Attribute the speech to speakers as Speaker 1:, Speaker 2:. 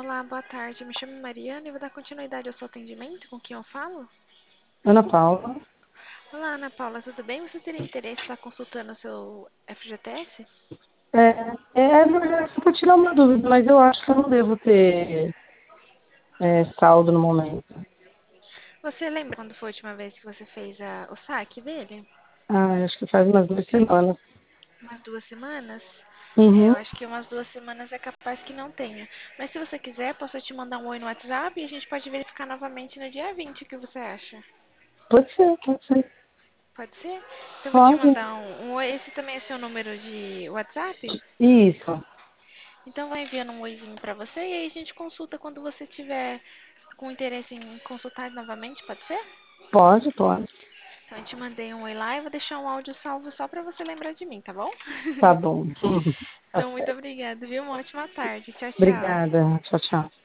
Speaker 1: Olá, boa tarde. Me chamo Mariana e vou dar continuidade ao seu atendimento. Com quem eu falo?
Speaker 2: Ana Paula.
Speaker 1: Olá, Ana Paula, tudo bem? Você teria interesse em estar consultando o seu FGTS?
Speaker 2: Na verdade, só para tirar uma dúvida, mas eu acho que eu não devo ter saldo no momento.
Speaker 1: Você lembra quando foi a última vez que você fez o saque dele?
Speaker 2: Ah, acho que faz umas 2 semanas.
Speaker 1: Umas 2 semanas? Eu
Speaker 2: Uhum.
Speaker 1: acho que umas 2 semanas é capaz que não tenha. Mas se você quiser, posso te mandar um oi no WhatsApp e a gente pode verificar novamente no dia 20. O que você acha?
Speaker 2: Pode ser, pode ser.
Speaker 1: Pode ser? Então eu vou te
Speaker 2: Pode.
Speaker 1: mandar um oi. Esse também é seu número de WhatsApp?
Speaker 2: Isso.
Speaker 1: Então vai enviando um oizinho pra você e aí a gente consulta quando você tiver com interesse em consultar novamente, pode ser?
Speaker 2: Pode, pode.
Speaker 1: Então eu te mandei um oi lá e vou deixar um áudio salvo só pra você lembrar de mim, tá bom?
Speaker 2: Tá bom. Tá
Speaker 1: Então muito
Speaker 2: certo.
Speaker 1: obrigada, viu? Uma ótima tarde. Tchau, tchau.
Speaker 2: Obrigada. Tchau, tchau.